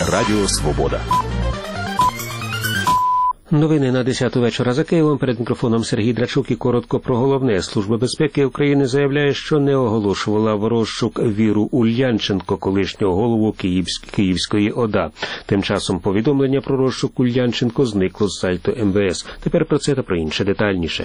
Радіо Свобода. Новини на 10-ту вечора за Києвом. Перед мікрофоном Сергій Драчук і коротко про головне. Служба безпеки України заявляє, що не оголошувала в розшук Віру Ульянченко, колишнього голову Київської ОДА. Тим часом повідомлення про розшук Ульянченко зникло з сайту МВС. Тепер про це та про інше детальніше.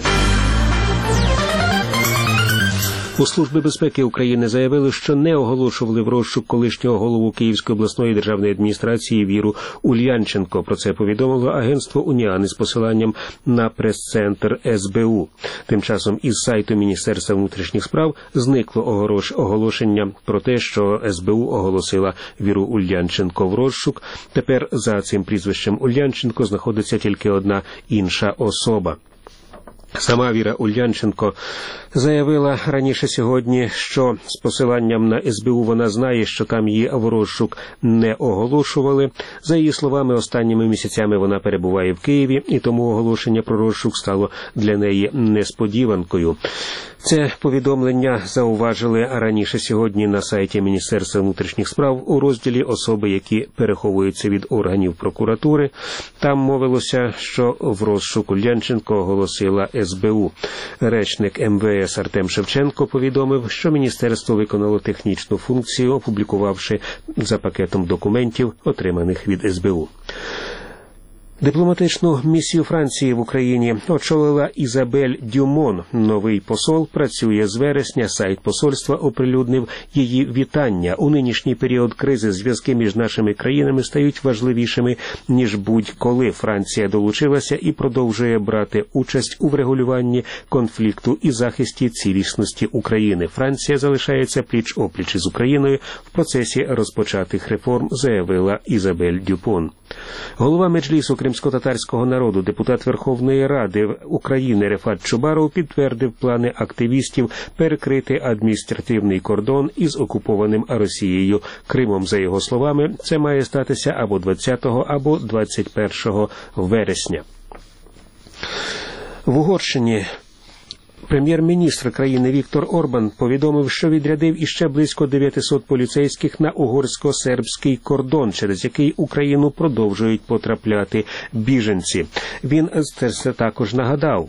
У Службі безпеки України заявили, що не оголошували в розшук колишнього голову Київської обласної державної адміністрації Віру Ульянченко. Про це повідомило агентство «Уніан» із посиланням на прес-центр СБУ. Тим часом із сайту Міністерства внутрішніх справ зникло оголошення про те, що СБУ оголосила Віру Ульянченко в розшук. Тепер за цим прізвищем Ульянченко знаходиться тільки одна інша особа. Сама Віра Ульянченко заявила раніше сьогодні, що з посиланням на СБУ вона знає, що там її в розшук не оголошували. За її словами, останніми місяцями вона перебуває в Києві, і тому оголошення про розшук стало для неї несподіванкою. Це повідомлення зауважили раніше сьогодні на сайті Міністерства внутрішніх справ у розділі «Особи, які переховуються від органів прокуратури». Там мовилося, що в розшук Ульянченко оголосила СБУ. Речник МВС Артем Шевченко повідомив, що міністерство виконало технічну функцію, опублікувавши за пакетом документів, отриманих від СБУ. Дипломатичну місію Франції в Україні очолила Ізабель Дюмон. Новий посол працює з вересня. Сайт посольства оприлюднив її вітання. У нинішній період кризи зв'язки між нашими країнами стають важливішими, ніж будь-коли. Франція долучилася і продовжує брати участь у врегулюванні конфлікту і захисті цілісності України. Франція залишається пліч-опліч із Україною в процесі розпочатих реформ, заявила Ізабель Дюпон. Голова Меджлісу кримсько-татарського народу, депутат Верховної Ради України Рефат Чубаров підтвердив плани активістів перекрити адміністративний кордон із окупованим Росією Кримом. За його словами, це має статися або 20 або 21 вересня. В Угорщині прем'єр-міністр країни Віктор Орбан повідомив, що відрядив іще близько 900 поліцейських на угорсько-сербський кордон, через який Україну продовжують потрапляти біженці. Він це також нагадав.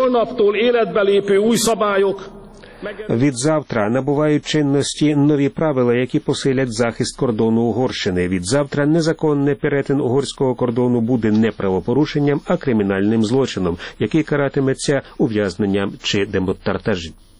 Відзавтра набувають чинності нові правила, які посилять захист кордону Угорщини. Відзавтра незаконний перетин угорського кордону буде не правопорушенням, а кримінальним злочином, який каратиметься ув'язненням чи депортажем.